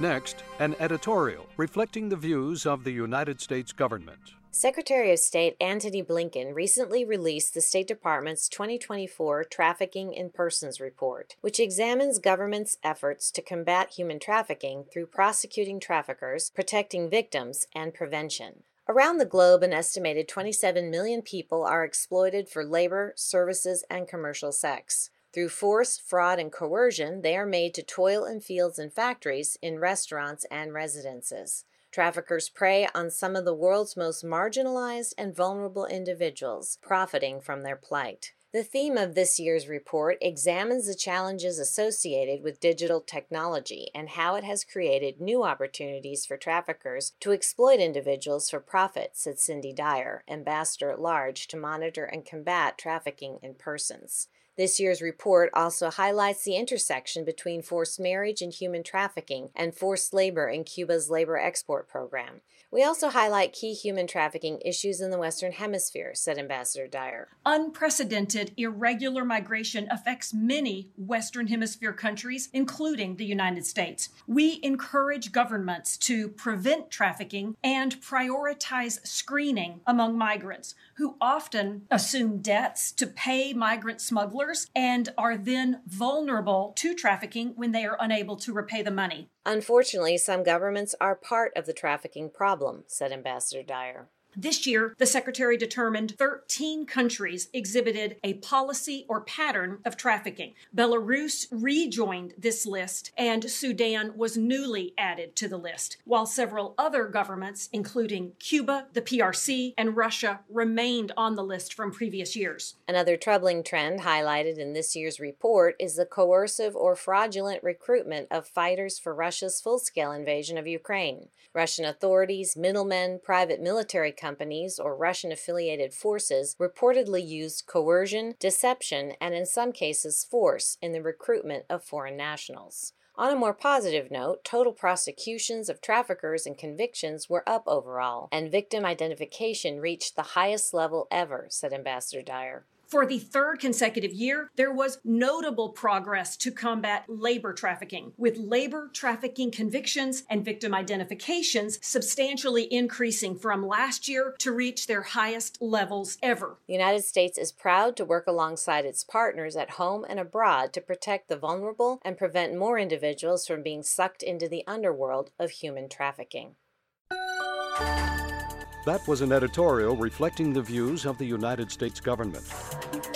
Next, an editorial reflecting the views of the United States government. Secretary of State Antony Blinken recently released the State Department's 2024 Trafficking in Persons Report, which examines government's efforts to combat human trafficking through prosecuting traffickers, protecting victims, and prevention. Around the globe, an estimated 27 million people are exploited for labor, services, and commercial sex. Through force, fraud, and coercion, they are made to toil in fields and factories, in restaurants and residences. Traffickers prey on some of the world's most marginalized and vulnerable individuals, profiting from their plight. The theme of this year's report examines the challenges associated with digital technology and how it has created new opportunities for traffickers to exploit individuals for profit, said Cindy Dyer, Ambassador at Large to monitor and combat trafficking in persons. This year's report also highlights the intersection between forced marriage and human trafficking and forced labor in Cuba's labor export program. We also highlight key human trafficking issues in the Western Hemisphere, said Ambassador Dyer. Unprecedented irregular migration affects many Western Hemisphere countries, including the United States. We encourage governments to prevent trafficking and prioritize screening among migrants, who often assume debts to pay migrant smugglers and are then vulnerable to trafficking when they are unable to repay the money. Unfortunately, some governments are part of the trafficking problem, said Ambassador Dyer. This year, the Secretary determined 13 countries exhibited a policy or pattern of trafficking. Belarus rejoined this list, and Sudan was newly added to the list, while several other governments, including Cuba, the PRC, and Russia, remained on the list from previous years. Another troubling trend highlighted in this year's report is the coercive or fraudulent recruitment of fighters for Russia's full-scale invasion of Ukraine. Russian authorities, middlemen, private military companies, or Russian-affiliated forces reportedly used coercion, deception, and in some cases force in the recruitment of foreign nationals. On a more positive note, total prosecutions of traffickers and convictions were up overall, and victim identification reached the highest level ever, said Ambassador Dyer. For the third consecutive year, there was notable progress to combat labor trafficking, with labor trafficking convictions and victim identifications substantially increasing from last year to reach their highest levels ever. The United States is proud to work alongside its partners at home and abroad to protect the vulnerable and prevent more individuals from being sucked into the underworld of human trafficking. That was an editorial reflecting the views of the United States government.